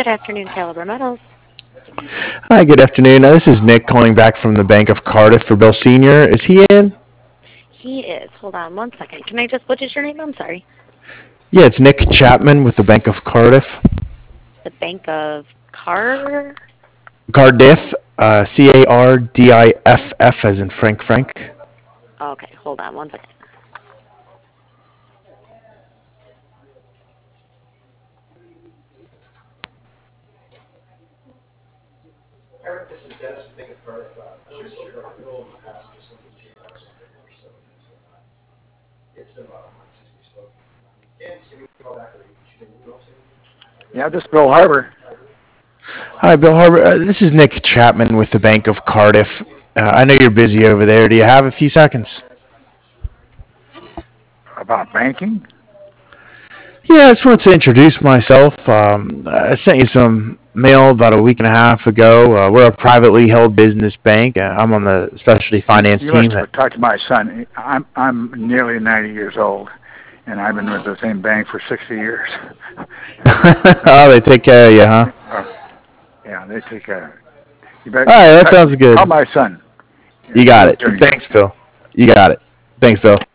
Good afternoon, Caliber Metals. Hi, good afternoon. This is Nick calling back from the Bank of Cardiff for Bill Senior. Is he in? He is. Hold on one second. Can I just, what is your name? I'm sorry. Yeah, it's Nick Chapman with the Bank of Cardiff. The Bank of Car. Cardiff, Cardiff as in Frank Frank. Okay, hold on one second. Yeah, this is Bill Harbor. Hi, Bill Harbor. This is Nick Chapman with the Bank of Cardiff. I know you're busy over there. Do you have a few seconds? About banking? Yeah, I just wanted to introduce myself. I sent you some mail about a week and a half ago. We're a privately held business bank. I'm on the specialty finance You team. must have talked to my son. I'm nearly 90 years old, and I've been with the same bank for 60 years. Oh, they take care of you, huh? Yeah, they take care of it. You All right, that sounds good. call my son. You got it. Thanks, Bill. You got it. Thanks, Bill.